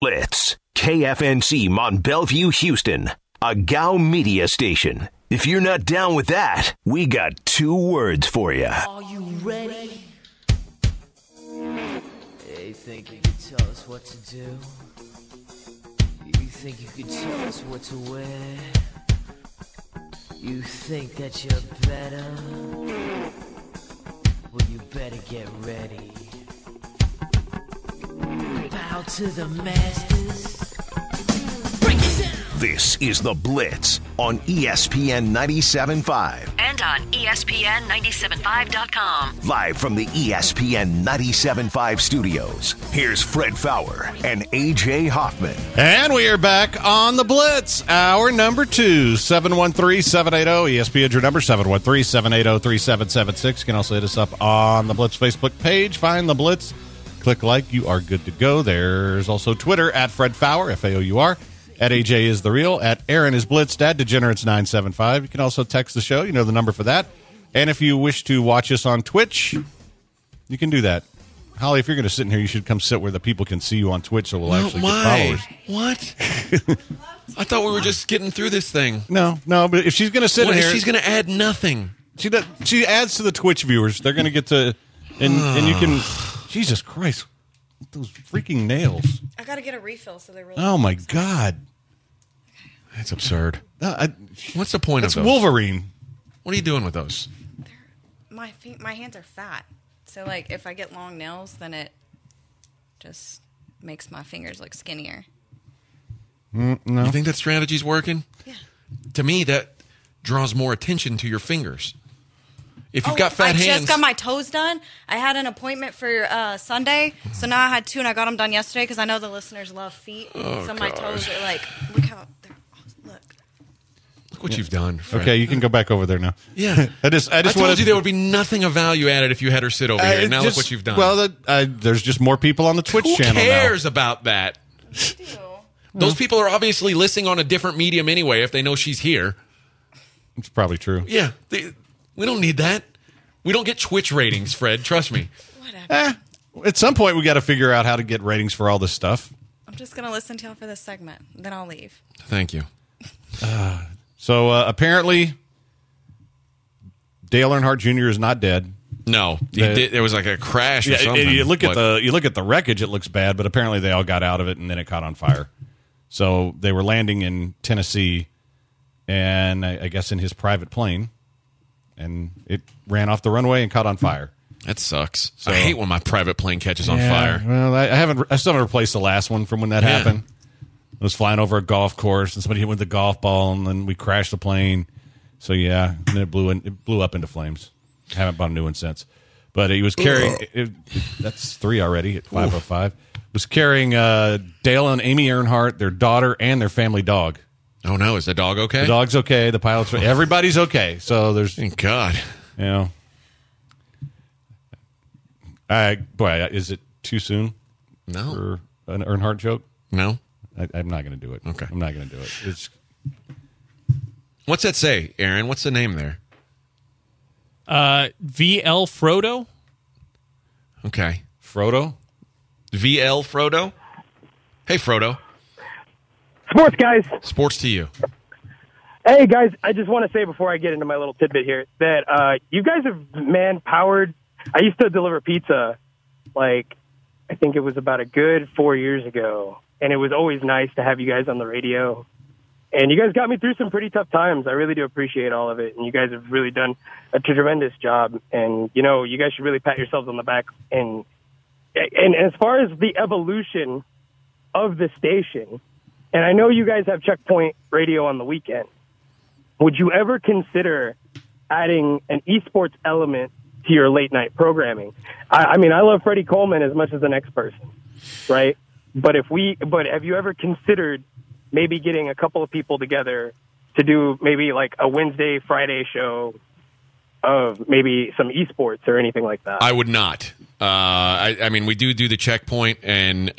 Blitz. KFNC Mont Bellevue, Houston. A GOW media station. If you're not down with that, we got 2 words for you. Are you ready? You think you could tell us what to do? You think you could tell us what to wear? You think that you're better? Well, you better get ready. Bow to the masters. Break it down! This is The Blitz on ESPN 97.5. And on ESPN975.com. Live from the ESPN 97.5 studios, here's Fred Faour and A.J. Hoffman. And we are back on The Blitz, hour number 2, 713-780. ESPN, your number, 713-780-3776. You can also hit us up on the Blitz Facebook page. Find The Blitz. Click like. You are good to go. There's also Twitter, at Fred Faour, F-A-O-U-R. At AJ is the real. At Aaron is Blitz. Dad Degenerates 975. You can also text the show. You know the number for that. And if you wish to watch us on Twitch, you can do that. Holly, if you're going to sit in here, you should come sit where the people can see you on Twitch, so we'll actually get followers. What? I thought we were just getting through this thing. No, but if she's going to sit in here, she's going to add nothing. She adds to the Twitch viewers. They're going to get to, and you can. Jesus Christ, those freaking nails! I got to get a refill, so they're really. Oh my God, that's absurd. What's the point of those? That's Wolverine. What are you doing with those? My hands are fat, so like if I get long nails, then it just makes my fingers look skinnier. No. You think that strategy's working? Yeah. To me, that draws more attention to your fingers. If you've got fat hands. I just got my toes done. I had an appointment for Sunday, so now I had 2, and I got them done yesterday because I know the listeners love feet. So my toes are like, look how they're. Look what you've done, Fred. Okay, you can go back over there now. Yeah, I told you there would be nothing of value added if you had her sit over here. Now look what you've done. Well, there's just more people on the Twitch channel now. Who cares about that? Those people are obviously listening on a different medium anyway if they know she's here. It's probably true. Yeah, we don't need that. We don't get Twitch ratings, Fred. Trust me. Whatever. At some point, we got to figure out how to get ratings for all this stuff. I'm just going to listen to y'all for this segment. Then I'll leave. Thank you. So apparently, Dale Earnhardt Jr. is not dead. No, there was like a crash or something. You look at the wreckage; it looks bad, but apparently they all got out of it, and then it caught on fire. So they were landing in Tennessee, and I guess in his private plane, and it ran off the runway and caught on fire. That sucks. So, I hate when my private plane catches on fire. Well, I still haven't replaced the last one from when that happened. I was flying over a golf course, and somebody hit with the golf ball, and then we crashed the plane. So and then it blew up into flames. I haven't bought a new one since. But he was carrying that's 3 already at 5:05. Was carrying Dale and Amy Earnhardt, their daughter, and their family dog. Oh no, is the dog okay? The dog's okay. The pilot's everybody's okay. So there's thank God. Boy, is it too soon? No. For an Earnhardt joke? No. I'm not going to do it. Okay. I'm not going to do it. What's that say, Aaron? What's the name there? VL Frodo. Okay. Frodo? VL Frodo? Hey, Frodo. Sports, guys. Sports to you. Hey, guys, I just want to say before I get into my little tidbit here that you guys have man-powered. I used to deliver pizza, I think it was about a good 4 years ago, and it was always nice to have you guys on the radio. And you guys got me through some pretty tough times. I really do appreciate all of it, and you guys have really done a tremendous job. And, you guys should really pat yourselves on the back. And as far as the evolution of the station, and I know you guys have Checkpoint Radio on the weekend, would you ever consider adding an esports element to your late night programming? I mean, I love Freddie Coleman as much as the next person, right? But have you ever considered maybe getting a couple of people together to do maybe like a Wednesday, Friday show of maybe some esports or anything like that? I would not. I mean, we do the Checkpoint, and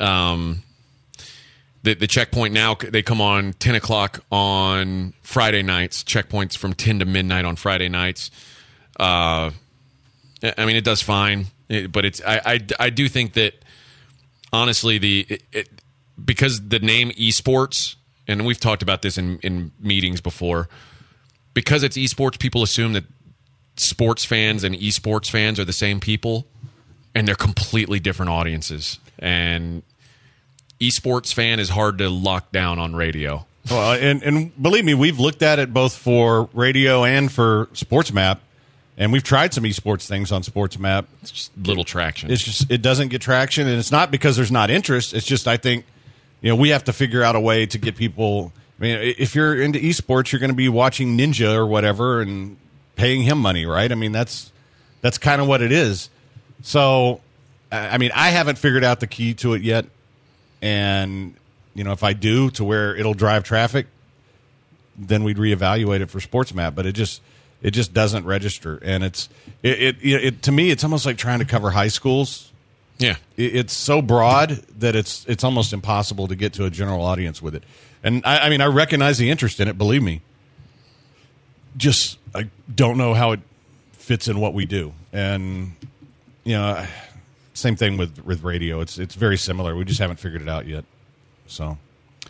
the Checkpoint now, they come on 10 o'clock on Friday nights. Checkpoints from 10 to midnight on Friday nights. I mean, it does fine, but I do think that honestly because the name esports, and we've talked about this in meetings before, because it's esports, people assume that sports fans and esports fans are the same people, and they're completely different audiences. And esports fan is hard to lock down on radio. Well, and believe me, we've looked at it both for radio and for SportsMap, and we've tried some esports things on SportsMap. It's just little traction. It's just it doesn't get traction, and it's not because there's not interest. It's just I think we have to figure out a way to get people. I mean, if you're into esports, you're going to be watching Ninja or whatever and paying him money, right? I mean, that's kind of what it is. So, I mean, I haven't figured out the key to it yet, and if I do, to where it'll drive traffic, then we'd reevaluate it for SportsMap. But it just doesn't register, and it to me, it's almost like trying to cover high schools. Yeah, it's so broad that it's almost impossible to get to a general audience with it. And I mean, I recognize the interest in it. Believe me. Just I don't know how it fits in what we do, and same thing with radio. It's very similar. We just haven't figured it out yet. So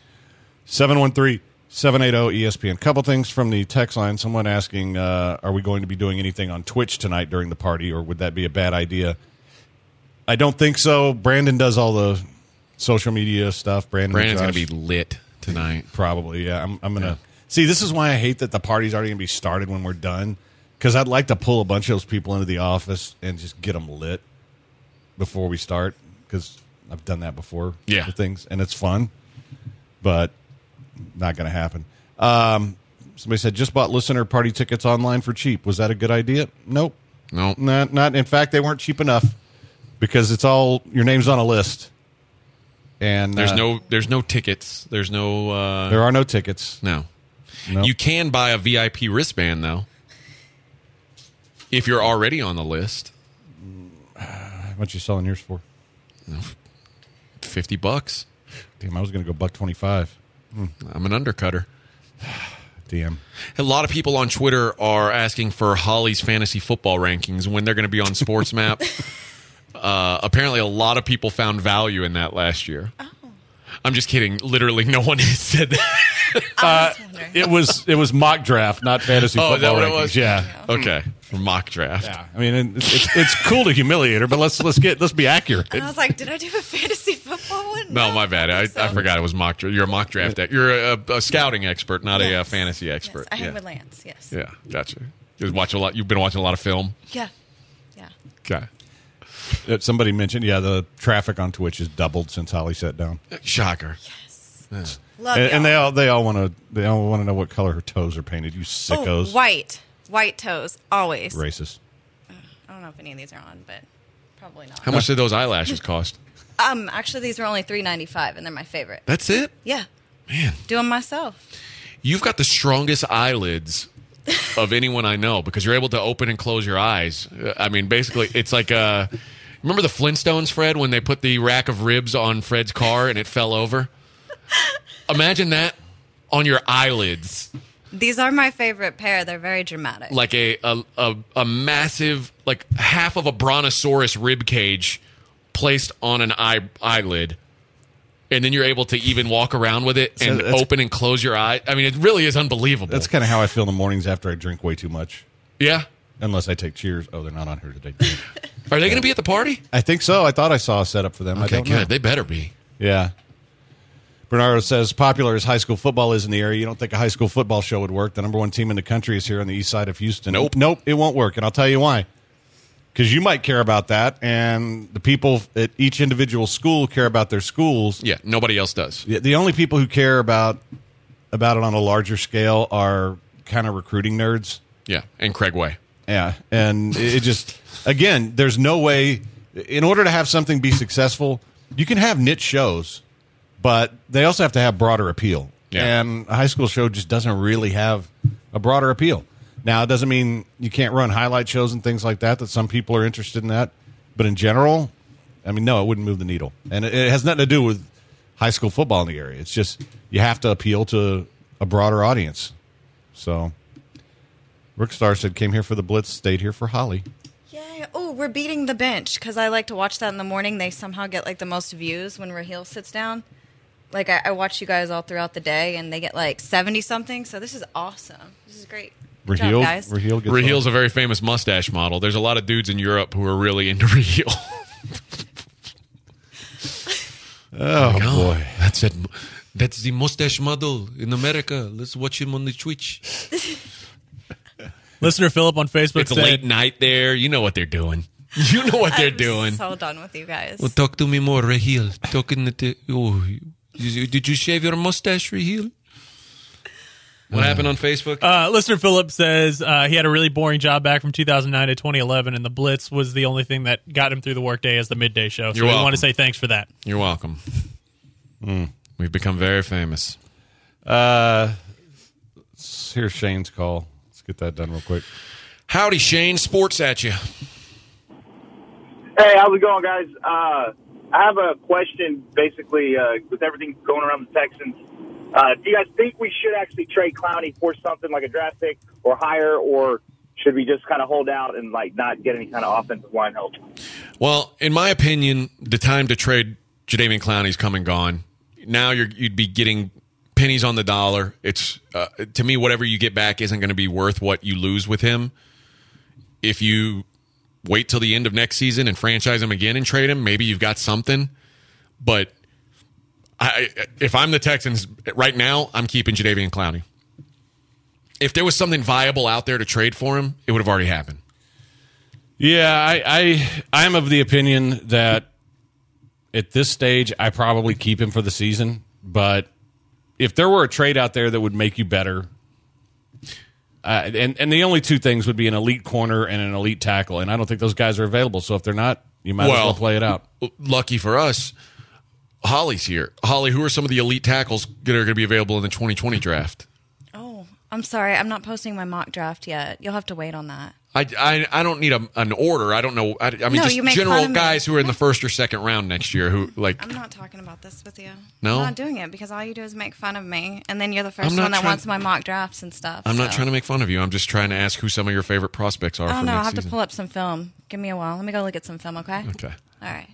713-780-ESPN. Couple things from the text line. Someone asking, are we going to be doing anything on Twitch tonight during the party, or would that be a bad idea? I don't think so. Brandon does all the social media stuff. Brandon's going to be lit tonight. Probably, yeah. I'm going to... See, this is why I hate that the party's already going to be started when we're done, because I'd like to pull a bunch of those people into the office and just get them lit before we start, because I've done that before with things, and it's fun, but not going to happen. Somebody said, just bought listener party tickets online for cheap. Was that a good idea? Nope. Not. In fact, they weren't cheap enough, because it's all, your name's on a list. And there's no tickets. There's no... there are no tickets. No. Nope. You can buy a VIP wristband, though, if you're already on the list. What you selling yours for? $50. Damn, I was going to go $125. I'm an undercutter. Damn. A lot of people on Twitter are asking for Holly's fantasy football rankings when they're going to be on SportsMap. Apparently, a lot of people found value in that last year. Oh. I'm just kidding. Literally, no one has said that. It was mock draft, not fantasy football. Is that what rankings. it was? Yeah. Okay. Mock draft. Yeah. I mean, it's cool to humiliate her, but let's be accurate. And I was like, did I do a fantasy football one? No, my bad. I forgot it was mock draft. You're a mock draft. You're a scouting expert, not a fantasy expert. Yes, I am with Lance. Yes. Yeah, gotcha. You've been watching a lot of film. Yeah. Okay. Somebody mentioned, the traffic on Twitch has doubled since Holly sat down. Shocker. Yes. Love and they all want to know what color her toes are painted. You sickos. Oh, white toes, always. Racist. I don't know if any of these are on, but probably not. How much did those eyelashes cost? Actually, these were only $3.95, and they're my favorite. That's it? Yeah. Man, do them myself. You've got the strongest eyelids of anyone I know, because you're able to open and close your eyes. I mean, basically, it's like remember the Flintstones, Fred, when they put the rack of ribs on Fred's car and it fell over? Imagine that on your eyelids. These are my favorite pair. They're very dramatic. Like a massive, like half of a brontosaurus rib cage placed on an eyelid. And then you're able to even walk around with it and open and close your eye. I mean, it really is unbelievable. That's kind of how I feel in the mornings after I drink way too much. Yeah? Unless I take Cheers. Oh, they're not on here today. Are they going to be at the party? I think so. I thought I saw a setup for them. Okay, I don't good. know. They better be. Yeah. Bernardo says, popular as high school football is in the area, you don't think a high school football show would work? The number one team in the country is here on the east side of Houston. Nope, it won't work. And I'll tell you why. Because you might care about that, and the people at each individual school care about their schools. Yeah, nobody else does. The only people who care about it on a larger scale are kind of recruiting nerds. Yeah, and Craig Way. Yeah, and it just, again, there's no way, in order to have something be successful, you can have niche shows, but they also have to have broader appeal. Yeah. And a high school show just doesn't really have a broader appeal. Now, it doesn't mean you can't run highlight shows and things like that some people are interested in that. But in general, I mean, no, it wouldn't move the needle. And it has nothing to do with high school football in the area. It's just you have to appeal to a broader audience. So, Rick Starr said, came here for the Blitz, stayed here for Holly. Yeah. Oh, we're beating the bench, because I like to watch that in the morning. They somehow get like the most views when Raheel sits down. like I watch you guys all throughout the day, and they get like 70 something. So this is awesome. This is great. Good job, guys. Rahil's a very famous mustache model. There's a lot of dudes in Europe who are really into Rahil. Oh, boy. That's it. That's the mustache model in America. Let's watch him on the Twitch. Listener Philip on Facebook It's said, late night there. You know what they're doing. You know what they're I'm doing. so done with you guys. Well, talk to me more, Rahil. Did you shave your mustache, Rahil? What happened on Facebook? Listener Philip says he had a really boring job back from 2009 to 2011, and the Blitz was the only thing that got him through the workday as the midday show. So we want to say thanks for that. You're welcome. We've become very famous. Here's Shane's call. Let's get that done real quick. Howdy, Shane. Sports at you. Hey, how's it going, guys? I have a question, basically, with everything going around the Texans. Do you guys think we should actually trade Clowney for something like a draft pick or higher, or should we just kind of hold out and like not get any kind of offensive line help? Well, in my opinion, the time to trade Jadeveon Clowney's come and gone. Now you'd be getting pennies on the dollar. It's to me, whatever you get back isn't going to be worth what you lose with him. If you wait till the end of next season and franchise him again and trade him, maybe you've got something. But if I'm the Texans right now, I'm keeping Jadeveon Clowney. If there was something viable out there to trade for him, it would have already happened. Yeah, I'm of the opinion that at this stage, I probably keep him for the season. But if there were a trade out there that would make you better, and the only two things would be an elite corner and an elite tackle, and I don't think those guys are available. So if they're not, you might as well play it out. Lucky for us, Holly's here. Holly, who are some of the elite tackles that are going to be available in the 2020 draft? Oh, I'm sorry. I'm not posting my mock draft yet. You'll have to wait on that. I don't need an order. I don't know. I mean, No, just you make general fun of me. guys who are in the first or second round next year who like. I'm not talking about this with you. No? I'm not doing it because all you do is make fun of me, and then you're the first I'm not one that trying- wants my mock drafts and stuff. I'm not so. trying to make fun of you. I'm just trying to ask who some of your favorite prospects are I for don't know. I'll next have to season. pull up some film. Give me a while. Let me go look at some film, okay? Okay. All right.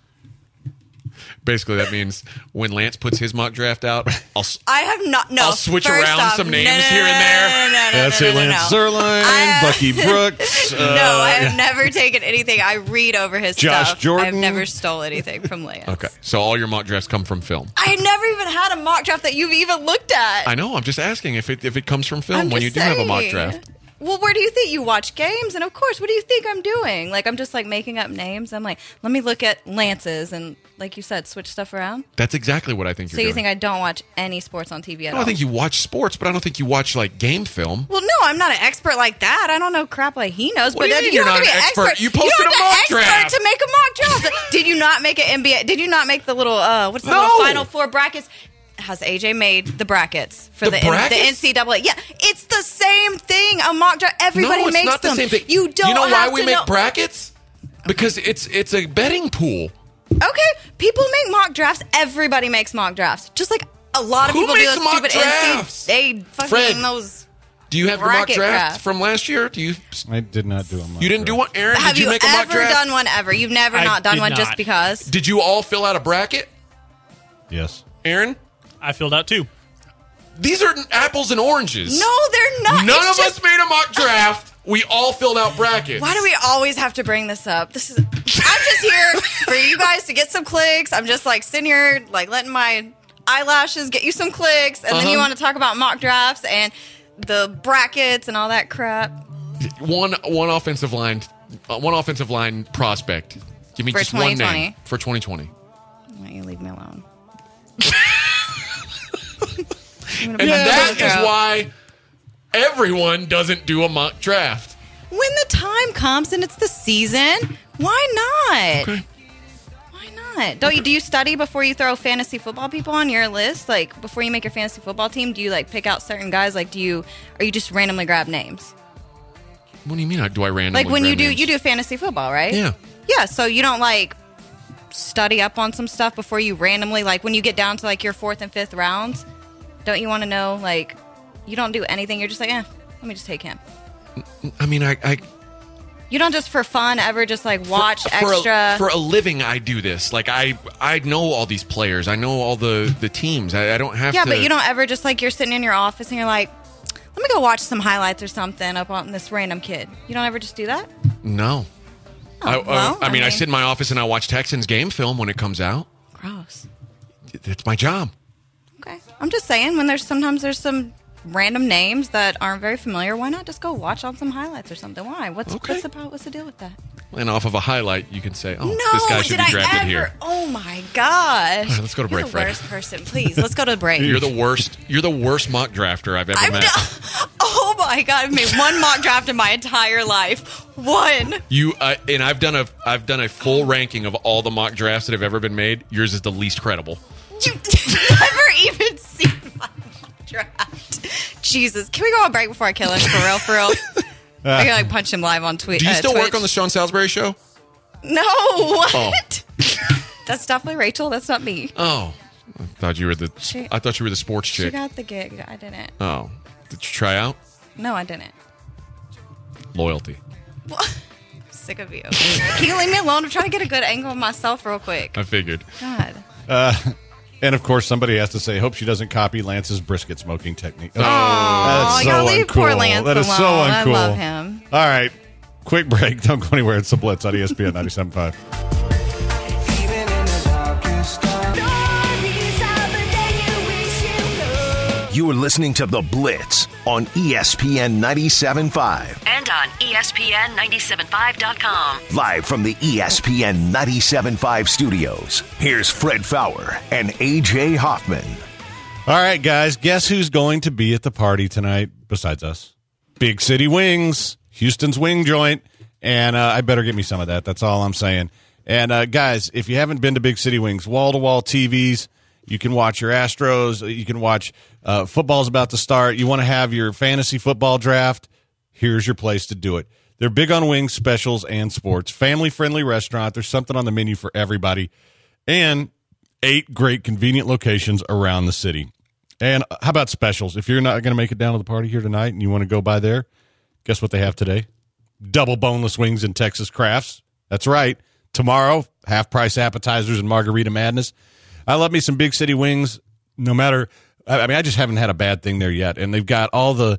Basically, that means when Lance puts his mock draft out, I have not. No, I'll switch first around off, some names no, no, here and there. No, That's it, Lance Zerline, I- Bucky Brooks. No, I have never taken anything. I read over his Josh stuff. Jordan. I've never stole anything from Lance. Okay, so all your mock drafts come from film. I never even had a mock draft that you've even looked at. I know. I'm just asking if it comes from film I'm when you just do have a mock saying. draft. Well, where do you think you watch games? And of course, what do you think I'm doing? Like, I'm just like making up names. I'm like, let me look at Lance's and, like you said, switch stuff around. That's exactly what I think So you're you doing. think I don't watch any sports on TV at I all? don't think you watch sports, but I don't think you watch like game film. Well, no, I'm not an expert like that. I don't know crap like he knows. What do you but mean you you're don't have not to be an expert? You don't posted have a to mock expert draft. to make a mock draft. Did you not make an NBA? Did you not make the little what's the No. little Final Four brackets? Has AJ made the brackets for The the brackets? NCAA? Yeah, it's the same thing. A mock draft. Everybody No, it's makes not them. the same thing. You don't. You know why have we to make know. brackets? Because it's a betting pool. Okay, people make mock drafts. Everybody makes mock drafts. Just like a lot of Who people do makes those mock stupid drafts? They fucking Fred, those. Do you have your mock Bracket draft draft. from last year? Do you? I did not do a mock You didn't do draft. one, Aaron? Have did you you make a mock ever draft? done one ever? You've never I not done did one not. just because. Did you all fill out a bracket, Yes. Aaron? I filled out 2. These are apples and oranges. No, they're not. None It's of just- us made a mock draft. We all filled out brackets. Why do we always have to bring this up? This is. I'm just here for you guys to get some clicks. I'm just like sitting here, like letting my eyelashes get you some clicks, and then you want to talk about mock drafts and the brackets and all that crap. One offensive line prospect. Give me For just one 2020. name for 2020. Why don't you leave me alone? And that is why everyone doesn't do a mock draft. When the time comes and it's the season, why not? Okay. Why not? Do you study before you throw fantasy football people on your list? Like before you make your fantasy football team, do you like pick out certain guys? Like or you just randomly grab names? What do you mean? Do I randomly? Like when grab you names? do fantasy football, right? Yeah. Yeah, so you don't like study up on some stuff before you randomly like when you get down to like your 4th and 5th rounds, don't you want to know like you don't do anything, you're just like, let me just take him. I mean, You don't just for fun ever just like watch extra. For a living, I do this. Like I know all these players. I know all the teams. I don't have to. Yeah, but you don't ever just like you're sitting in your office and you're like, let me go watch some highlights or something up on this random kid. You don't ever just do that? No. I mean, I sit in my office and I watch Texans game film when it comes out. Gross. It's my job. Okay. I'm just saying when there's some random names that aren't very familiar, why not just go watch on some highlights or something? Why? What's the deal with that? And off of a highlight, you can say, "Oh, no, this guy should be drafted here." Oh my gosh! Right, let's go to break, You're the worst person. Please, let's go to the break. You're the worst. You're the worst mock drafter I've ever met. Oh my god! I've made one mock draft in my entire life. One. You and I've done a full ranking of all the mock drafts that have ever been made. Yours is the least credible. You've never even seen my mock draft. Jesus, can we go on break before I kill him? For real. I can like punch him live on Twitch. Do you still Twitch. work on the Sean Salisbury show? No. What? Oh. That's definitely Rachel. That's not me. Oh, I thought you were the sports chick. She got the gig. I didn't. Oh, did you try out? No, I didn't. Loyalty. Sick of you. Can you leave me alone? I'm trying to get a good angle of myself real quick. I figured. God. And of course, somebody has to say, hope she doesn't copy Lance's brisket smoking technique. Oh, that's so leave uncool. poor Lance That is alone. so uncool. I love him. All right, quick break. Don't go anywhere. It's the Blitz on ESPN 97.5. You are listening to The Blitz on ESPN 97.5. And on ESPN 97.5.com. Live from the ESPN 97.5 studios, here's Fred Faour and A.J. Hoffman. All right, guys, guess who's going to be at the party tonight besides us? Big City Wings, Houston's wing joint, and I better get me some of that. That's all I'm saying. And, guys, if you haven't been to Big City Wings, wall-to-wall TVs, you can watch your Astros. You can watch football's about to start. You want to have your fantasy football draft? Here's your place to do it. They're big on wings, specials, and sports. Family-friendly restaurant. There's something on the menu for everybody. And 8 great convenient locations around the city. And how about specials? If you're not going to make it down to the party here tonight and you want to go by there, guess what they have today? Double boneless wings and Texas Crafts. That's right. Tomorrow, half-price appetizers and margarita madness. I love me some Big City Wings, no matter – I mean, I just haven't had a bad thing there yet. And they've got all the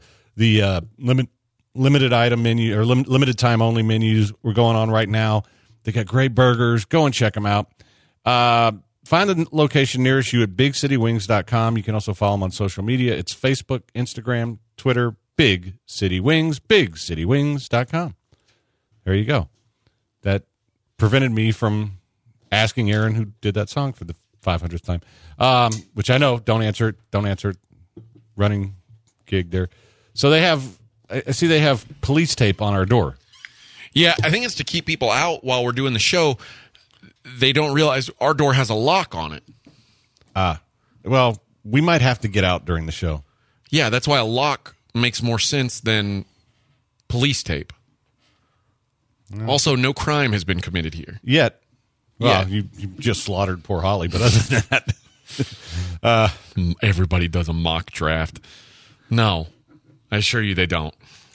limited item menu or limited time only menus we're going on right now. They got great burgers. Go and check them out. Find the location nearest you at bigcitywings.com. You can also follow them on social media. It's Facebook, Instagram, Twitter, Big City Wings, bigcitywings.com. There you go. That prevented me from asking Aaron who did that song for the 500th time, which I know. Don't answer it. Running gig there. So they have, I see they have police tape on our door. Yeah, I think it's to keep people out while we're doing the show. They don't realize our door has a lock on it. Well, we might have to get out during the show. Yeah, that's why a lock makes more sense than police tape. No. Also, no crime has been committed here. Yet. Well, you just slaughtered poor Holly, but other than that. Everybody does a mock draft. No, I assure you they don't.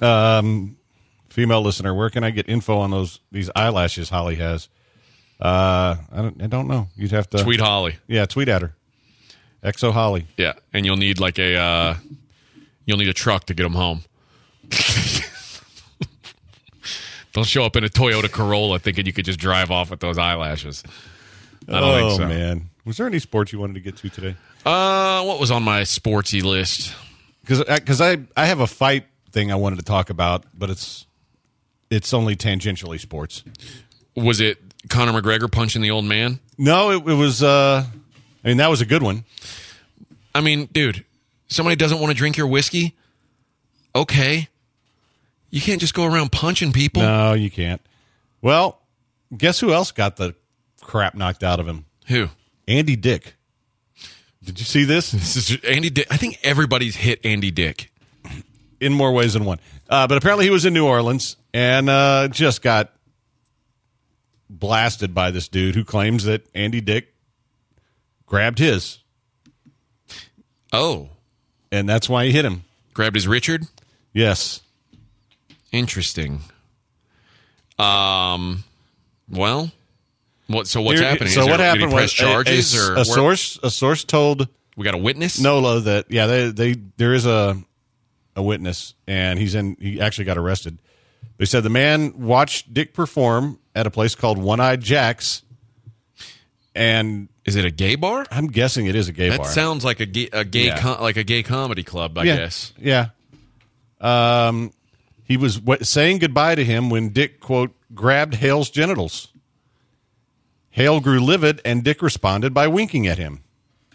Female listener, where can I get info on these eyelashes Holly has? I don't know. You'd have to tweet Holly. Yeah, tweet at her. Exo Holly. Yeah, and you'll need a truck to get them home. Don't show up in a Toyota Corolla thinking you could just drive off with those eyelashes. I don't think so. Oh man, was there any sports you wanted to get to today? What was on my sportsy list? Because I have a fight thing I wanted to talk about, but it's only tangentially sports. Was it Conor McGregor punching the old man? No, it was. I mean, that was a good one. I mean, dude, somebody doesn't want to drink your whiskey. Okay, you can't just go around punching people. No, you can't. Well, guess who else got the crap knocked out of him? Who? Andy Dick. Did you see this? This is Andy Dick. I think everybody's hit Andy Dick in more ways than one. But apparently, he was in New Orleans and just got blasted by this dude who claims that Andy Dick grabbed his. Oh. And that's why he hit him. Grabbed his Richard? Yes. Interesting. Well, what's happening? So what happened did he press was charges a source told we got a witness? NOLA that there is a witness, and he actually got arrested. They said the man watched Dick perform at a place called One-Eyed Jack's, and is it a gay bar? I'm guessing it is a gay bar. That sounds like a gay comedy club, I guess. Yeah. He was saying goodbye to him when Dick, quote, grabbed Hale's genitals. Hale grew livid, and Dick responded by winking at him.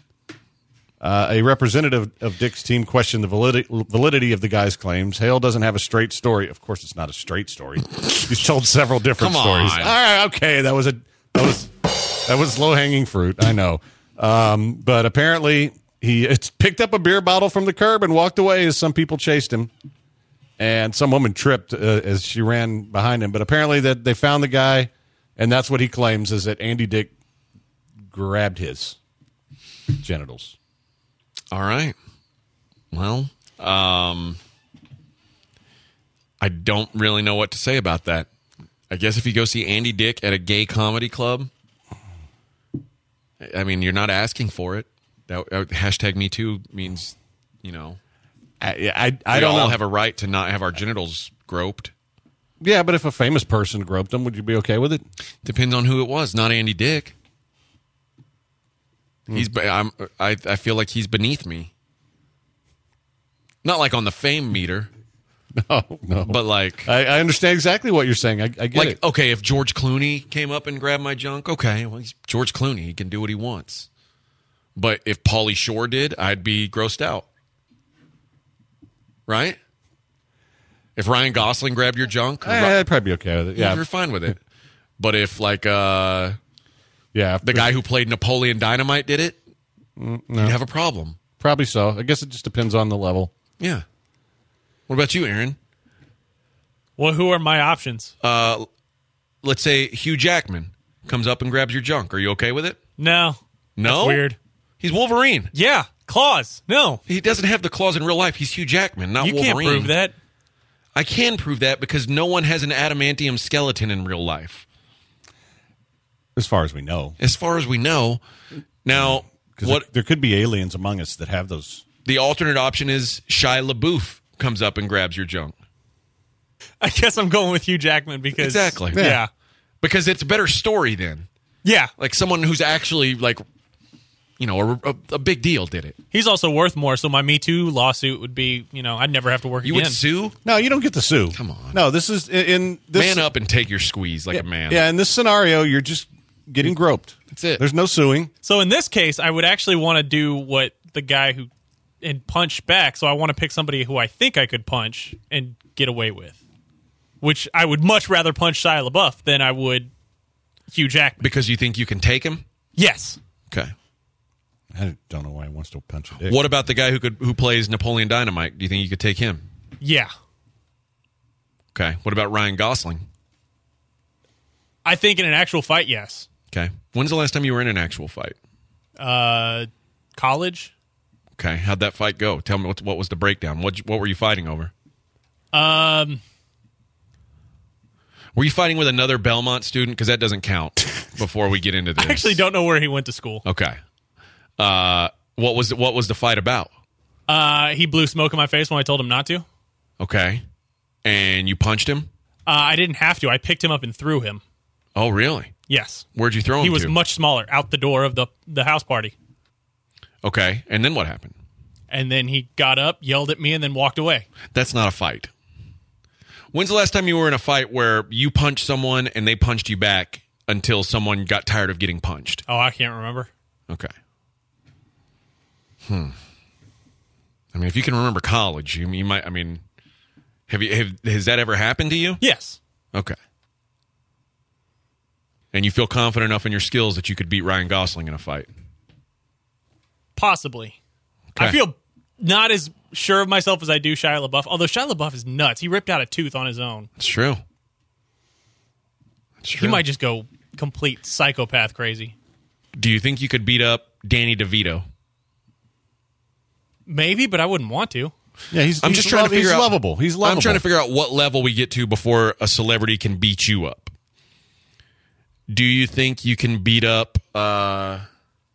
A representative of Dick's team questioned the validity of the guy's claims. Hale doesn't have a straight story. Of course, it's not a straight story. He's told several different stories. All right, okay, that was low-hanging fruit. I know, but apparently he picked up a beer bottle from the curb and walked away as some people chased him. And some woman tripped as she ran behind him. But apparently that they found the guy, and that's what he claims is that Andy Dick grabbed his genitals. All right. Well, I don't really know what to say about that. I guess if you go see Andy Dick at a gay comedy club, I mean, you're not asking for it. That hashtag Me Too means, I we don't all know. have a right to not have our genitals groped. Yeah, but if a famous person groped them, would you be okay with it? Depends on who it was. Not Andy Dick. I feel like he's beneath me. Not like on the fame meter. No. But like, I understand exactly what you're saying. I get it. Okay, if George Clooney came up and grabbed my junk, okay, well, he's George Clooney. He can do what he wants. But if Pauly Shore did, I'd be grossed out. Right? If Ryan Gosling grabbed your junk, I'd probably be okay with it. Yeah, you're fine with it. But if yeah, the guy who played Napoleon Dynamite did it, you'd have a problem. Probably so. I guess it just depends on the level. Yeah. What about you, Aaron? Well, who are my options? Let's say Hugh Jackman comes up and grabs your junk. Are you okay with it? No. No? That's weird. He's Wolverine. Yeah. Claws. No. He doesn't have the claws in real life. He's Hugh Jackman, not Wolverine. You can't prove that. I can prove that because no one has an adamantium skeleton in real life. As far as we know. As far as we know. Now, there could be aliens among us that have those. The alternate option is Shia LaBeouf comes up and grabs your junk. I guess I'm going with Hugh Jackman because... Exactly. Yeah. Because it's a better story then. Yeah. Like someone who's actually like, a big deal did it. He's also worth more, so my Me Too lawsuit would be, I'd never have to work again. You would sue? No, you don't get to sue. Come on. No, this is in this. Man up and take your squeeze like a man. Yeah, in this scenario, you're just getting groped. That's it. There's no suing. So in this case, I would actually want to do what the guy who and punch back. So I want to pick somebody who I think I could punch and get away with. Which I would much rather punch Shia LaBeouf than I would Hugh Jackman. Because you think you can take him? Yes. Okay. I don't know why he wants to punch a dick. What about the guy who plays Napoleon Dynamite? Do you think you could take him? Yeah. Okay. What about Ryan Gosling? I think in an actual fight, yes. Okay. When's the last time you were in an actual fight? College. Okay. How'd that fight go? Tell me what was the breakdown? What were you fighting over? Were you fighting with another Belmont student? Because that doesn't count before we get into this. I actually don't know where he went to school. Okay. What was the fight about? He blew smoke in my face when I told him not to. Okay. And you punched him? I didn't have to. I picked him up and threw him. Oh, really? Yes. Where'd you throw him He was to? much smaller, out the door of the house party. Okay. And then what happened? And then he got up, yelled at me, and then walked away. That's not a fight. When's the last time you were in a fight where you punched someone and they punched you back until someone got tired of getting punched? Oh, I can't remember. Okay. I mean, if you can remember college, you might. I mean, has that ever happened to you? Yes. Okay. And you feel confident enough in your skills that you could beat Ryan Gosling in a fight? Possibly. Okay. I feel not as sure of myself as I do Shia LaBeouf, although Shia LaBeouf is nuts. He ripped out a tooth on his own. It's true. He might just go complete psychopath crazy. Do you think you could beat up Danny DeVito? Maybe, but I wouldn't want to. Yeah, he's just trying to figure he's out lovable. He's lovable. I'm trying to figure out what level we get to before a celebrity can beat you up. Do you think you can beat up Paul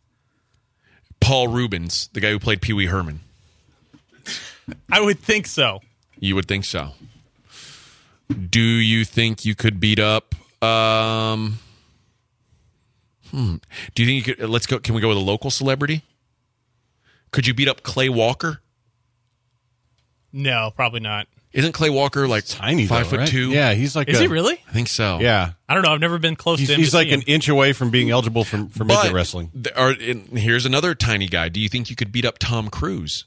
Rubens, the guy who played Pee Wee Herman? I would think so. You would think so. Do you think you could beat up? Do you think you could? Let's go. Can we go with a local celebrity? Could you beat up Clay Walker? No, probably not. Isn't Clay Walker like tiny, 5'2"? Yeah, he's like. Is he really? I think so. Yeah, I don't know. I've never been close to him. He's to like see him. an inch away from being eligible for midget wrestling. Here's another tiny guy. Do you think you could beat up Tom Cruise?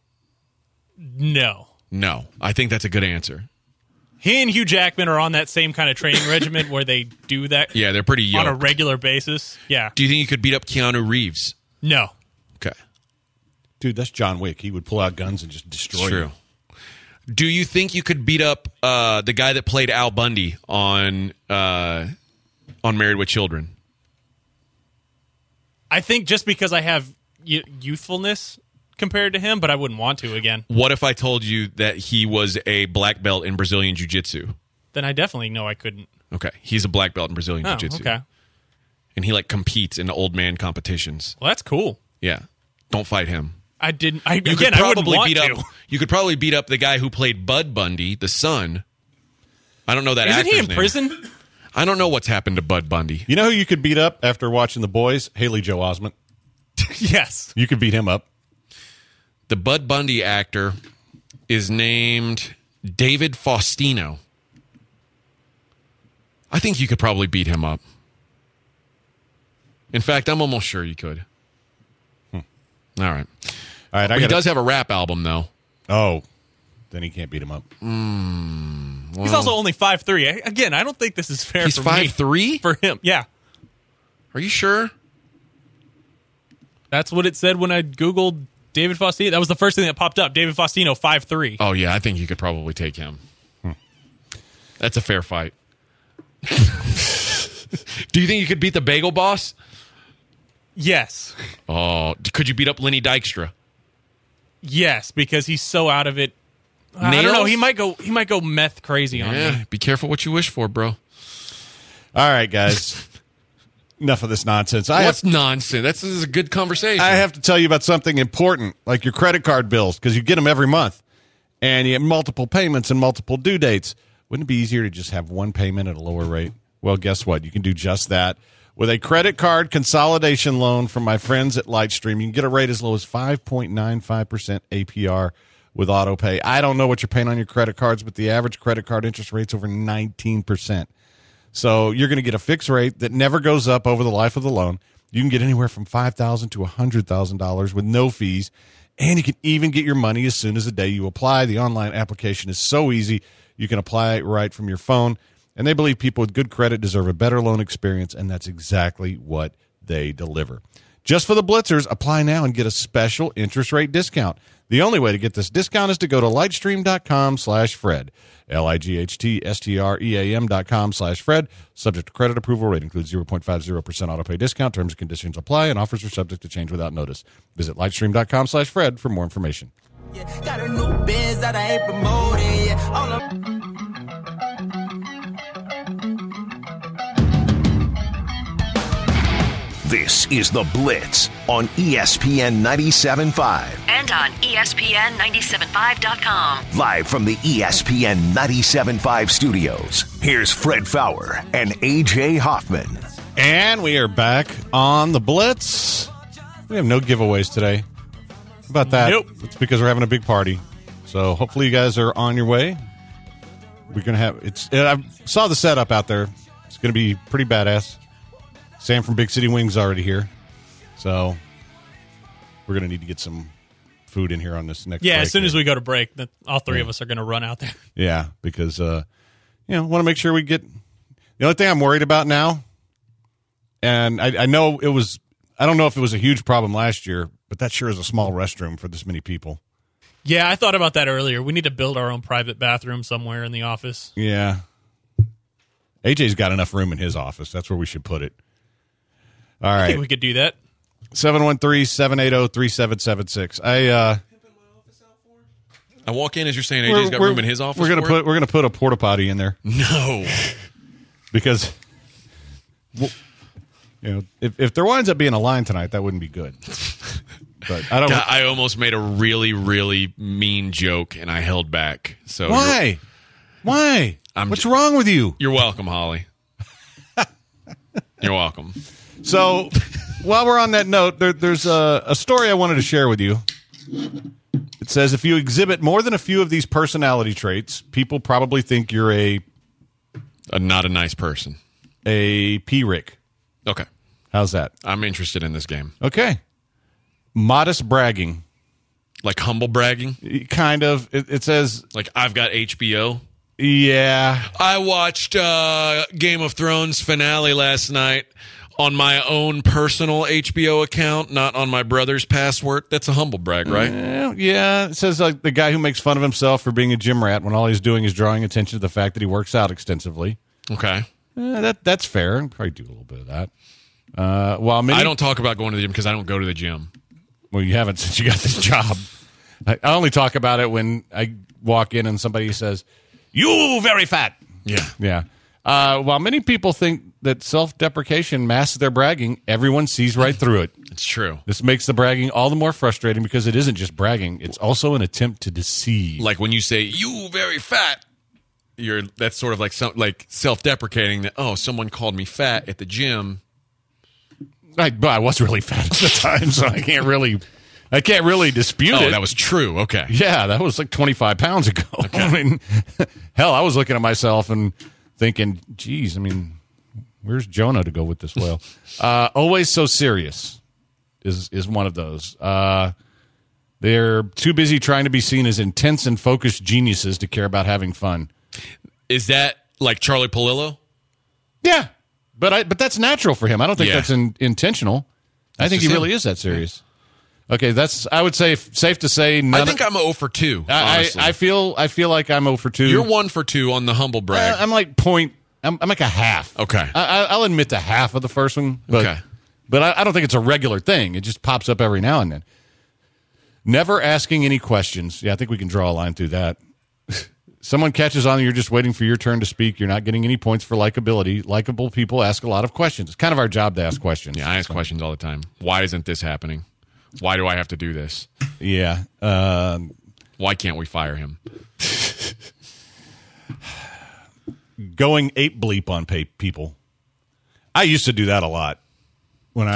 No. No, I think that's a good answer. He and Hugh Jackman are on that same kind of training regimen where they do that. Yeah, they're pretty yoked. On a regular basis. Yeah. Do you think you could beat up Keanu Reeves? No. Okay. Dude, that's John Wick. He would pull out guns and just destroy True. you. Do you think you could beat up the guy that played Al Bundy on Married with Children? I think just because I have youthfulness compared to him, but I wouldn't want to again. What if I told you that he was a black belt in Brazilian Jiu-Jitsu? Then I definitely know I couldn't. Okay. He's a black belt in Brazilian Oh, Jiu-Jitsu. okay. And he competes in old man competitions. Well, that's cool. Yeah. Don't fight him. I didn't. You Again, could I wouldn't probably want beat to. up. You could probably beat up the guy who played Bud Bundy, the son. I don't know that Isn't actor's he in name. prison? I don't know what's happened to Bud Bundy. You know who you could beat up after watching The Boys? Haley Joel Osment. Yes. You could beat him up. The Bud Bundy actor is named David Faustino. I think you could probably beat him up. In fact, I'm almost sure you could. All right. All right. He does have a rap album, though. Oh, then he can't beat him up. He's also only 5'3". Again, I don't think this is fair He's for me. 5'3"? For him, yeah. Are you sure? That's what it said when I Googled David Faustino. That was the first thing that popped up. David Faustino, 5'3". Oh, yeah. I think you could probably take him. That's a fair fight. Do you think you could beat the Bagel Boss? Yes. Oh, could you beat up Lenny Dykstra? Yes, because he's so out of it. I don't know. He might go meth crazy on Yeah, me. be careful what you wish for, bro. All right, guys. Enough of this nonsense. What's nonsense? This is a good conversation. I have to tell you about something important, like your credit card bills, because you get them every month, and you have multiple payments and multiple due dates. Wouldn't it be easier to just have one payment at a lower rate? Well, guess what? You can do just that. With a credit card consolidation loan from my friends at Lightstream, you can get a rate as low as 5.95% APR with AutoPay. I don't know what you're paying on your credit cards, but the average credit card interest rate's over 19%. So you're going to get a fixed rate that never goes up over the life of the loan. You can get anywhere from $5,000 to $100,000 with no fees, and you can even get your money as soon as the day you apply. The online application is so easy. You can apply it right from your phone, and they believe people with good credit deserve a better loan experience, and that's exactly what they deliver. Just for the Blitzers, apply now and get a special interest rate discount. The only way to get this discount is to go to lightstream.com/Fred. lightstream.com/Fred. Subject to credit approval. Rate includes 0.50% autopay discount. Terms and conditions apply, and offers are subject to change without notice. Visit lightstream.com/Fred for more information. Yeah, got a new biz that I ain't promoting. Yeah, all up. This is The Blitz on ESPN 97.5. And on ESPN975.com. Live from the ESPN 97.5 studios, here's Fred Faour and A.J. Hoffman. And we are back on The Blitz. We have no giveaways today. How about that? Nope. It's because we're having a big party. So hopefully you guys are on your way. We're going to have I saw the setup out there. It's going to be pretty badass. Sam from Big City Wings already here. So we're going to need to get some food in here on this next break. As soon as we go to break, all three of us are going to run out there. Yeah, because want to make sure we get. The only thing I'm worried about now, and I know it was. I don't know if it was a huge problem last year, but that sure is a small restroom for this many people. Yeah, I thought about that earlier. We need to build our own private bathroom somewhere in the office. Yeah, AJ's got enough room in his office. That's where we should put it. All right, I think we could do that. 713-780-3776. I walk in as you're saying AJ's got room in his office. We're gonna put a porta potty in there. No, because if there winds up being a line tonight, that wouldn't be good. But I don't. God, I almost made a really, really mean joke and I held back. So why? What's wrong with you? You're welcome, Holly. You're welcome. So, while we're on that note, there's a story I wanted to share with you. It says, if you exhibit more than a few of these personality traits, people probably think you're a not a nice person. A P-Rick. Okay. How's that? I'm interested in this game. Okay. Modest bragging. Like humble bragging? Kind of. It says... Like, I've got HBO? Yeah. I watched Game of Thrones finale last night on my own personal HBO account, not on my brother's password. That's a humble brag, right? Yeah. It says like the guy who makes fun of himself for being a gym rat when all he's doing is drawing attention to the fact that he works out extensively. Okay. That's fair. I'd probably do a little bit of that. I don't talk about going to the gym because I don't go to the gym. Well, you haven't since you got this job. I only talk about it when I walk in and somebody says, "You very fat." Yeah. Yeah. While many people think that self-deprecation masks their bragging, everyone sees right through it. It's true. This makes the bragging all the more frustrating because it isn't just bragging; it's also an attempt to deceive. Like when you say "you very fat," that's sort of like self-deprecating. That someone called me fat at the gym. But I was really fat at the time, so I can't really dispute it. Oh, that was true. Okay. Yeah, that was like 25 pounds ago. Okay. I mean, hell, I was looking at myself and thinking, geez, I mean, where's Jonah to go with this whale? Always so serious is one of those. They're too busy trying to be seen as intense and focused geniuses to care about having fun. Is that like Charlie Palillo? Yeah, but that's natural for him. I don't think that's intentional. I think he really is that serious. Okay, I would say safe to say. I think I'm 0 for 2. Honestly. I feel like I'm 0 for 2. You're 1 for 2 on the humble brag. I'm like I'm like a half. Okay, I'll admit to half of the first one. But, okay, but I don't think it's a regular thing. It just pops up every now and then. Never asking any questions. Yeah, I think we can draw a line through that. Someone catches on, you're just waiting for your turn to speak. You're not getting any points for likability. Likable people ask a lot of questions. It's kind of our job to ask questions. Yeah, I ask questions all the time. Why isn't this happening? Why do I have to do this? Yeah. Why can't we fire him? Going ape bleep on people. I used to do that a lot. When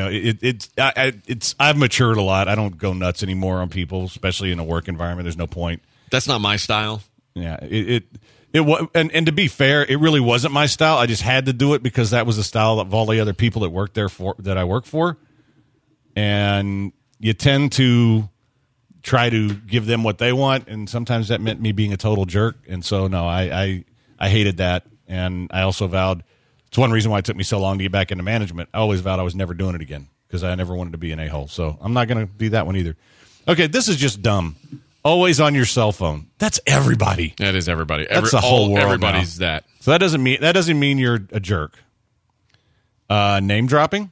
I've matured a lot. I don't go nuts anymore on people, especially in a work environment. There's no point. That's not my style. Yeah, it was, and to be fair, it really wasn't my style. I just had to do it because that was the style of all the other people that worked there that I work for, and you tend to try to give them what they want, and sometimes that meant me being a total jerk. And so, no, I hated that, and I also vowed. It's one reason why it took me so long to get back into management. I always vowed I was never doing it again because I never wanted to be an a-hole. So I'm not going to do that one either. Okay, this is just dumb. Always on your cell phone. That's everybody. That is everybody. That's the whole world. Everybody's now. that. So that doesn't mean you're a jerk. Name dropping?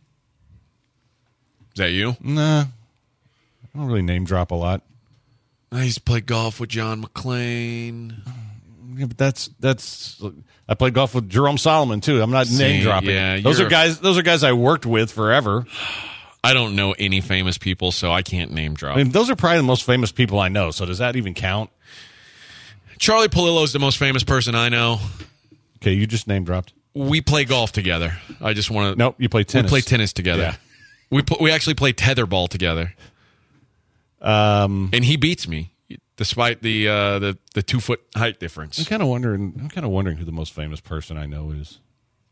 Is that you? Nah. I don't really name drop a lot. I used to play golf with John McClane. Yeah, but that's. I played golf with Jerome Solomon too. I'm not name dropping. Yeah, those are guys I worked with forever. I don't know any famous people, so I can't name drop. I mean, those are probably the most famous people I know. So does that even count? Charlie Palillo is the most famous person I know. Okay, you just name dropped. We play golf together. I just want to. Nope, you play tennis. We play tennis together. Yeah. We actually play tetherball together. And he beats me despite the 2-foot height difference. I'm kind of wondering who the most famous person I know is.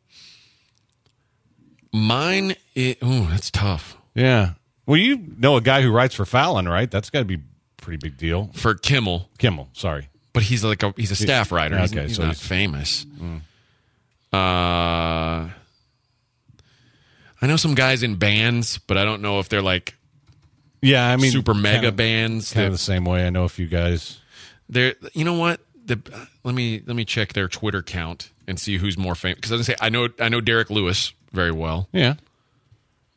Mine. That's tough. Yeah. Well, you know a guy who writes for Fallon, right? That's got to be a pretty big deal. For Kimmel. Sorry. But he's a staff writer. Okay, he's so not famous. I know some guys in bands, but I don't know if they're like super mega bands. Kind of the same way. I know a few guys. You know what? Let me check their Twitter count and see who's more famous. Because I was gonna say I know Derek Lewis very well. Yeah.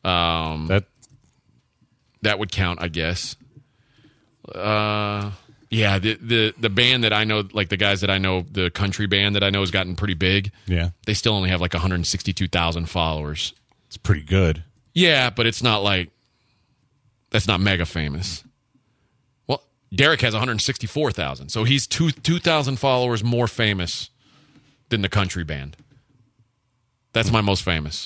That would count, I guess. Yeah, the band that I know, like the guys that I know, the country band that I know has gotten pretty big. Yeah. They still only have like 162,000 followers. It's pretty good. Yeah, but it's not like, that's not mega famous. Well, Derek has 164,000, so he's 2,000 followers more famous than the country band. That's my most famous.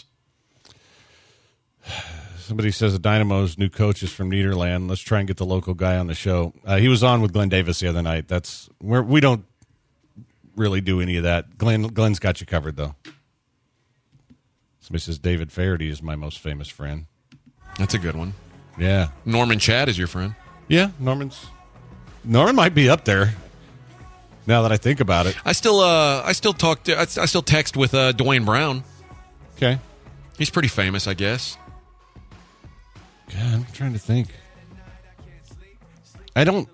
Somebody says the Dynamo's new coach is from Nederland. Let's try and get the local guy on the show. He was on with Glenn Davis the other night. We don't really do any of that. Glenn's got you covered, though. Somebody says David Faraday is my most famous friend. That's a good one. Yeah. Norman Chad is your friend. Yeah, Norman might be up there. Now that I think about it, I still text with Dwayne Brown. Okay, he's pretty famous, I guess. God, I'm trying to think. I don't.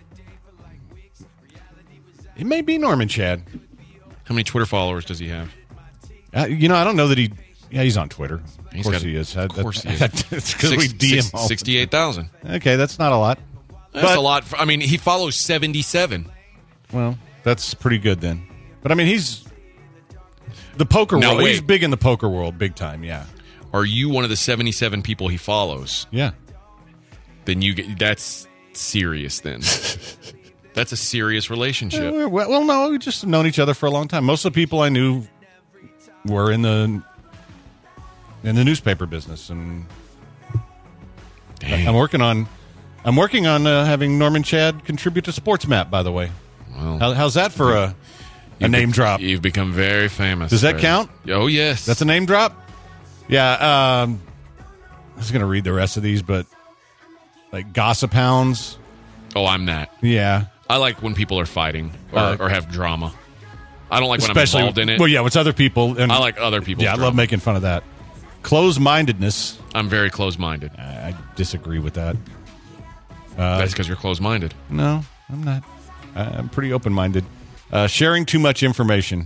It may be Norman Chad. How many Twitter followers does he have? I don't know that he. Yeah, he's on Twitter. Of course he is. Of course he is. It's because we DM all. 68,000. Okay, that's not a lot. That's a lot. I mean, he follows 77. Well, that's pretty good then. But I mean, he's the poker world. Wait. He's big in the poker world, big time. Yeah. Are you one of the 77 people he follows? Yeah. Then that's serious. Then that's a serious relationship. Well, no, we just known each other for a long time. Most of the people I knew were in the newspaper business, and Dang. I'm working on having Norman Chad contribute to Sports Map. By the way, well, how's that for a name drop? You've become very famous. Does that count? Oh yes, that's a name drop. Yeah, I was going to read the rest of these, but like Gossip Hounds. Oh, I'm that. Yeah, I like when people are fighting or have drama. I don't like when I'm involved in it. Well, yeah, it's other people. And I like other people. Yeah, I love making fun of that. Close-mindedness. I'm very close-minded. I disagree with that. That's because you're close-minded. No, I'm not. I'm pretty open-minded. Sharing too much information.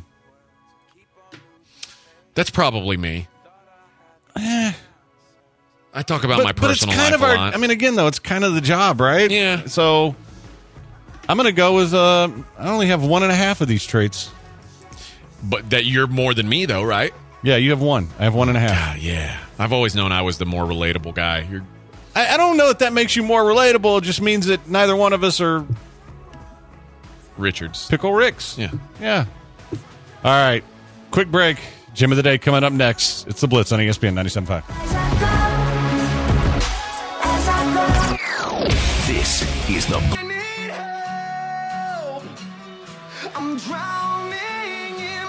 That's probably me. I talk about my personal life a lot. I mean, again, though, it's kind of the job, right? Yeah. So I'm going to go with I only have 1.5 of these traits. But that you're more than me, though, right? Yeah, you have 1. I have 1.5. God, yeah. I've always known I was the more relatable guy. I don't know if that makes you more relatable. It just means that neither one of us are Richards. Pickle Ricks. Yeah. Yeah. All right. Quick break. Gym of the Day coming up next. It's The Blitz on ESPN 97.5. This is the I'm drowning in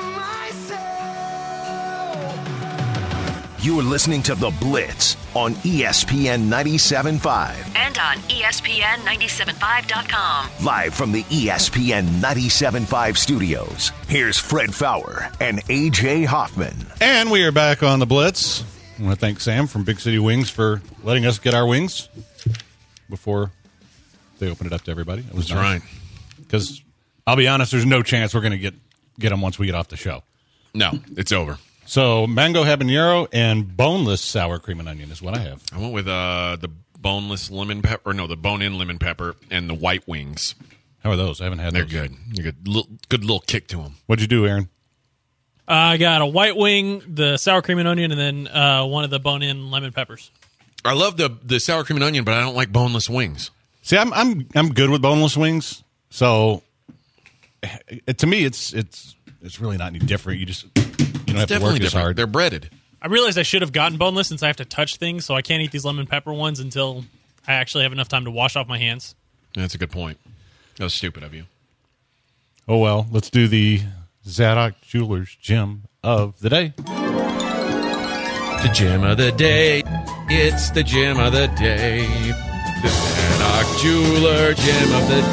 myself. You're listening to The Blitz on ESPN 97.5. And on ESPN 97.5.com. Live from the ESPN 97.5 studios, here's Fred Fowler and AJ Hoffman. And we are back on The Blitz. I want to thank Sam from Big City Wings for letting us get our wings before they open it up to everybody. It was That's right. Because I'll be honest, there's no chance we're going to get them once we get off the show. No, it's over. So mango habanero and boneless sour cream and onion is what I have. I went with the boneless lemon pepper, the bone-in lemon pepper, and the white wings. How are those? I haven't had They're those. good. They're good little kick to them. What'd you do, Aaron? I got a white wing, the sour cream and onion, and then one of the bone-in lemon peppers. I love the sour cream and onion, but I don't like boneless wings. See, I'm good with boneless wings. So to me, it's really not any different. You don't have to work as hard. They're breaded. I realized I should have gotten boneless since I have to touch things, so I can't eat these lemon pepper ones until I actually have enough time to wash off my hands. That's a good point. That was stupid of you. Oh, well, let's do the Zadok Jewelers Gem of the Day. The gem of the day. It's the gem of the day. The Zadok Jeweler Gem of the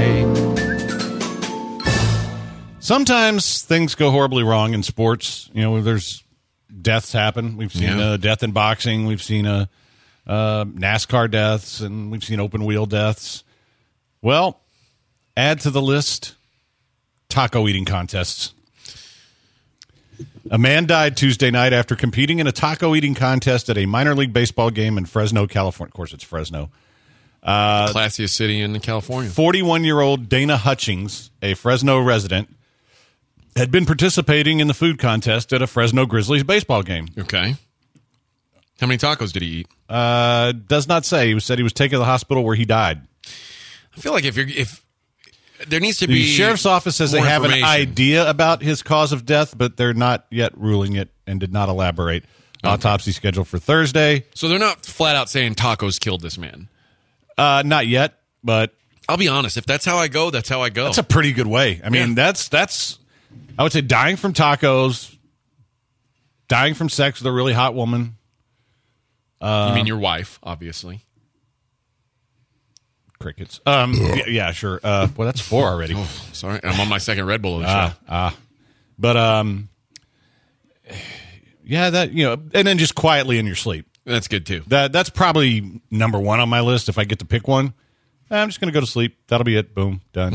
day. Sometimes things go horribly wrong in sports. There's deaths happen. We've seen a death in boxing. We've seen NASCAR deaths, and we've seen open wheel deaths. Well, add to the list taco eating contests. A man died Tuesday night after competing in a taco eating contest at a minor league baseball game in Fresno, California. Of course, it's Fresno. Classiest city in California. 41-year-old Dana Hutchings, a Fresno resident, had been participating in the food contest at a Fresno Grizzlies baseball game. Okay. How many tacos did he eat? Does not say. He said he was taken to the hospital where he died. I feel like if there needs to The be sheriff's office says they more have an information. idea about his cause of death, but they're not yet ruling it and did not elaborate. Autopsy scheduled for Thursday. So they're not flat out saying tacos killed this man. Not yet, but I'll be honest. If that's how I go, that's how I go. that's a pretty good way. I mean, that's I would say dying from tacos, dying from sex with a really hot woman. You mean your wife, obviously. Crickets. Yeah, sure. Well, that's 4 already. Oh, sorry. I'm on my second Red Bull of the show. But yeah, that, and then just quietly in your sleep. That's good, too. That's probably number 1 on my list if I get to pick one. I'm just going to go to sleep. That'll be it. Boom. Done.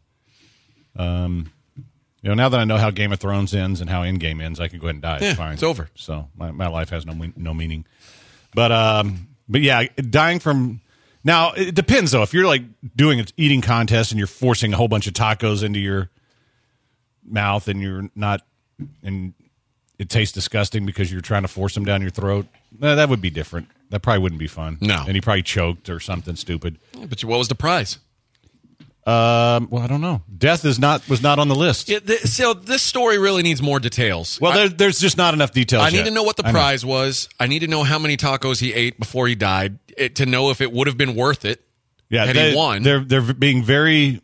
Now that I know how Game of Thrones ends and how Endgame ends, I can go ahead and die. Yeah, It's fine. it's over. So my life has no meaning. But yeah, dying from... Now, it depends, though. If you're, like, doing an eating contest and you're forcing a whole bunch of tacos into your mouth and you're not... and it tastes disgusting because you're trying to force them down your throat, that would be different. That probably wouldn't be fun. No. And he probably choked or something stupid. Yeah, but what was the prize? Well, I don't know. Death was not on the list. So this story really needs more details. Well, there's just not enough details I need yet. to know what the prize was. I need to know how many tacos he ate before he died to know if it would have been worth it had he won. They're being very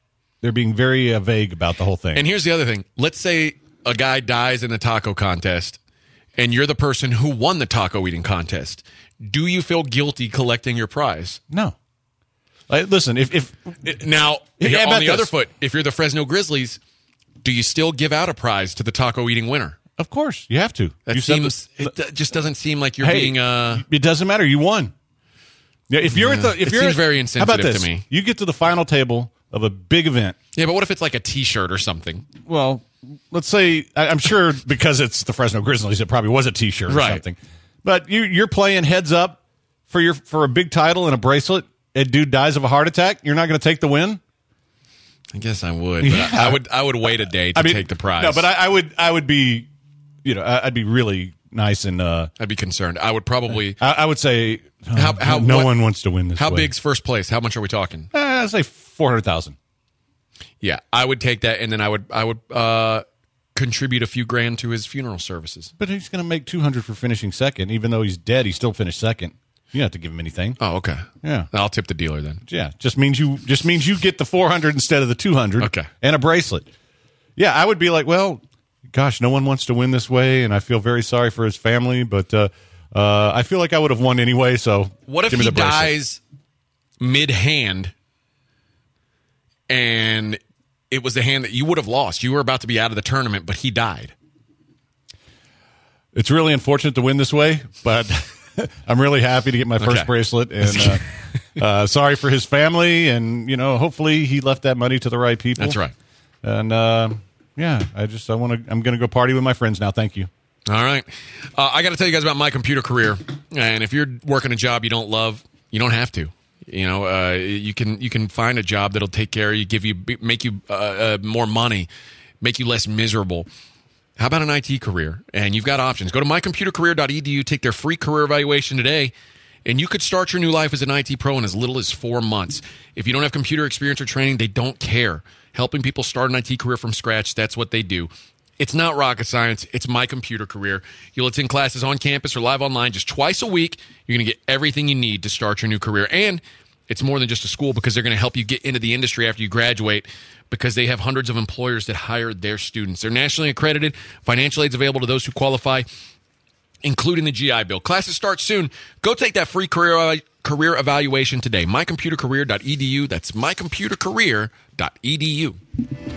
vague about the whole thing. And here's the other thing. Let's say a guy dies in the taco contest and you're the person who won the taco eating contest. Do you feel guilty collecting your prize? No. Listen, if now Yeah, on the this. other foot, if you're the Fresno Grizzlies, do you still give out a prize to the taco eating winner? of course you have to. That You said seems it just doesn't seem like you're Hey, being it doesn't matter. You won. Yeah, if you're at the, if It you're seems at- very how insensitive about this? to me. You get to the final table of a big event. Yeah, but what if it's like a T-shirt or something? Well, let's say I'm sure because it's the Fresno Grizzlies, it probably was a T-shirt or Right. something. But you're playing heads up for a big title and a bracelet. A dude dies of a heart attack. You're not going to take the win. I guess I would. But Yeah. I would wait a day to take the prize. No, but I would be, I'd be really nice and I'd be concerned. I would probably. I would say How one wants to win this. How way. big's first place? How much are we talking? I'd say 400,000. Yeah, I would take that, and then I would contribute a few grand to his funeral services. But he's going to make 200 for finishing second, even though he's dead. He still finished second. You don't have to give him anything. Oh, okay. Yeah. I'll tip the dealer then. Yeah, just means you get the 400 instead of the 200. Okay. And a bracelet. Yeah, I would be like, well, gosh, no one wants to win this way, and I feel very sorry for his family, but I feel like I would have won anyway. So What if give me he the bracelet. dies mid-hand, and it was the hand that you would have lost? You were about to be out of the tournament, but he died. It's really unfortunate to win this way, but I'm really happy to get my first Okay. bracelet, and sorry for his family, and hopefully he left that money to the right people. That's right. And yeah, I'm going to go party with my friends now. Thank you. All right. I got to tell you guys about My Computer Career. And if you're working a job you don't love, you don't have to. You can find a job that'll take care of you, make you more money, make you less miserable. How about an IT career? And you've got options. Go to mycomputercareer.edu, take their free career evaluation today, and you could start your new life as an IT pro in as little as 4 months. If you don't have computer experience or training, they don't care. Helping people start an IT career from scratch, that's what they do. It's not rocket science. It's My Computer Career. You'll attend classes on campus or live online just twice a week. You're going to get everything you need to start your new career. And it's more than just a school because they're going to help you get into the industry after you graduate because they have hundreds of employers that hire their students. They're nationally accredited. Financial aid's available to those who qualify, including the GI Bill. Classes start soon. Go take that free career evaluation today. mycomputercareer.edu. That's mycomputercareer.edu.